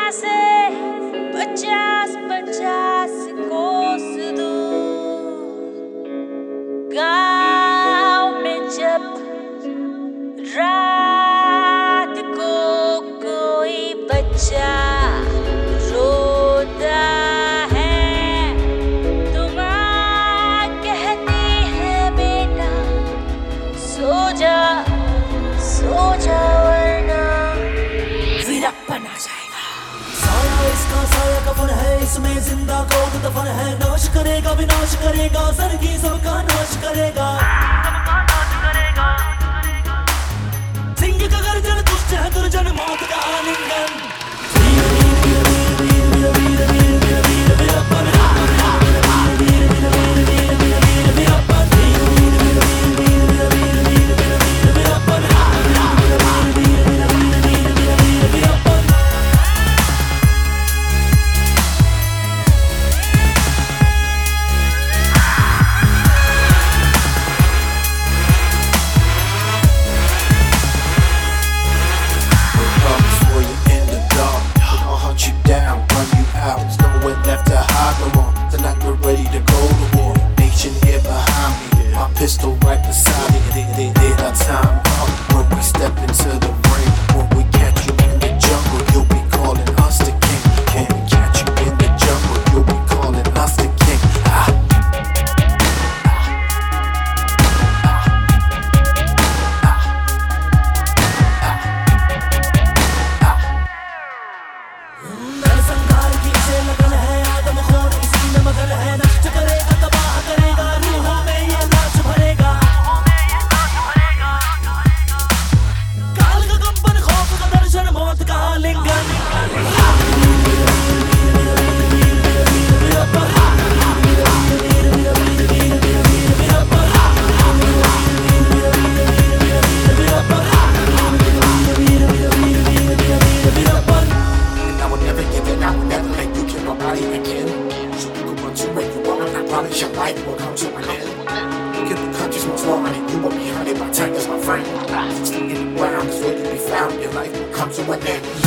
से 50-50 कोस दूर गाँव में जब रात को कोई बच्चा रोता है तो माँ कहती है बेटा सो जा वरना वीरप्पन आ जाएगा। साया इसका साया कफन है, इसमें जिंदा कौन दफन है। नाश करेगा विनाश करेगा, सरगी सबका नाश करेगा। सिंह का गर्जन दुष्ट है दुर्जन मौत का आलिंगन। वीर वीर वीर वीर वीर वीर वीर वीर वीर Veerappan pistol right beside it. Did our time up when we step into the ring. When we catch you in the jungle, you'll be calling us the king. Can't catch you in the jungle, you'll be calling us the king. संघार की से लगन है, आदम खोर इसी में मगन है। नष्ट करेगा तबाह करेगा, रूहों में ये नाश भरेगा। काल का कंपन खौफ का दर्शन मौत का आलिंगन। Your life will come to an end. Look at the countries most wanted. You will be hunted by tigers, my friend. 16 in the ground is where to be found. Your life will come to an end.